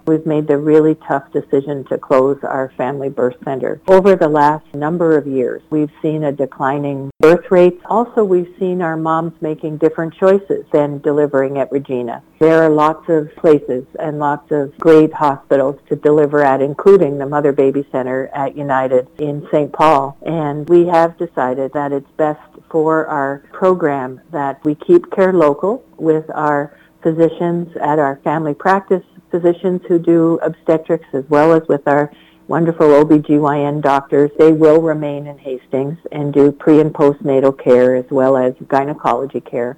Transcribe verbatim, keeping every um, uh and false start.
we've made the really tough decision to close our family birth center. Over the last number of years, we've seen a declining birth rate. Also, we've seen our moms making different choices than delivering at Regina. There are lots of places and lots of great hospitals to deliver at, including the Mother Baby Center at United in Saint Paul. And we have decided that it's best for our program that we keep care local with our physicians at our family practice, physicians who do obstetrics, as well as with our wonderful O B G Y N doctors. They will remain in Hastings and do pre and postnatal care as well as gynecology care.